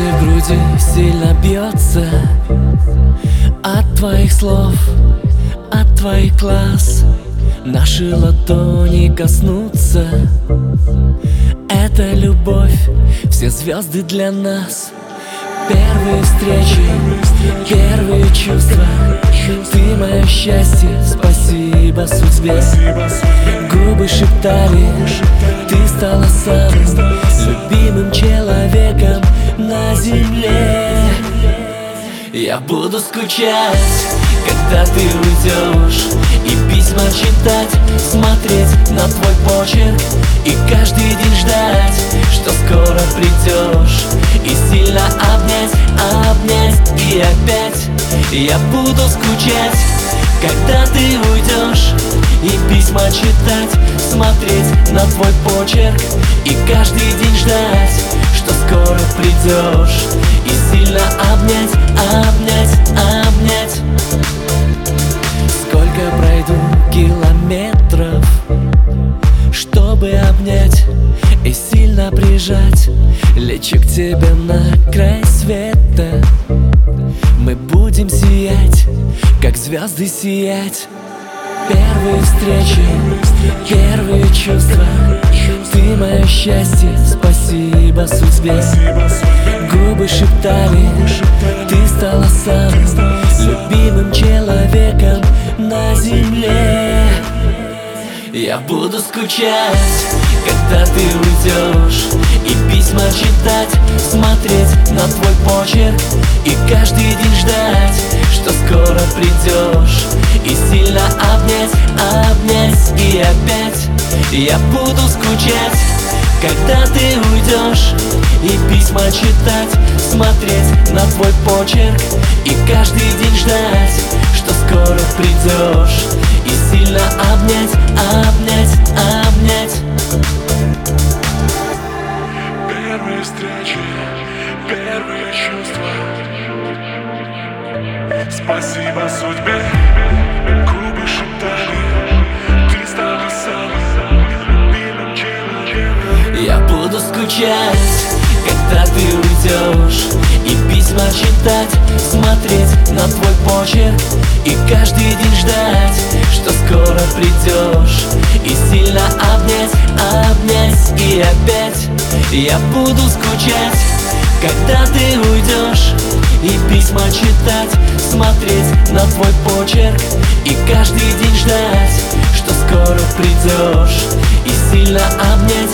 в груди сильно бьется от твоих слов, от твоих глаз. Наши ладони коснутся. Это любовь, все звезды для нас. Первые встречи, первые чувства. Ты мое счастье, спасибо судьбе. Губы шептали, ты стала самым любимым человеком на земле. Я буду скучать, когда ты уйдешь, и письма читать, смотреть на твой почерк, и каждый день ждать, что скоро придешь, и сильно обнять, обнять и опять. Я буду скучать, когда ты уйдешь, и письма читать, смотреть на твой почерк, и каждый день ждать, что скоро придешь, и сильно обнять, обнять, обнять. Сколько пройду километров, чтобы обнять и сильно прижать. Лечу к тебе на край света. Мы будем сиять, как звезды сиять. Первые встречи, первые чувства. Ты мое счастье, спасибо судьбе. Губы шептали, ты стала самым любимым человеком на земле. Я буду скучать, когда ты уйдешь, и письма читать, смотреть на твой почерк, и каждый день ждать, что скоро придешь, и сильно обнять, обнять и опять. Я буду скучать, когда ты уйдешь, и письма читать, смотреть на твой почерк, и каждый день ждать, что скоро придешь, и сильно обнять, обнять, обнять. Первые встречи, первые чувства. Спасибо судьбе. Губы шептали, ты стала самым любимым человеком. Я буду скучать, когда ты уйдешь, и письма читать, смотреть на твой почерк, и каждый день ждать, что скоро придешь, и сильно обнять, обнять и опять. Я буду скучать, когда ты уйдешь, и письма читать, смотреть на твой почерк, и каждый день ждать, что скоро придешь, и сильно обнять,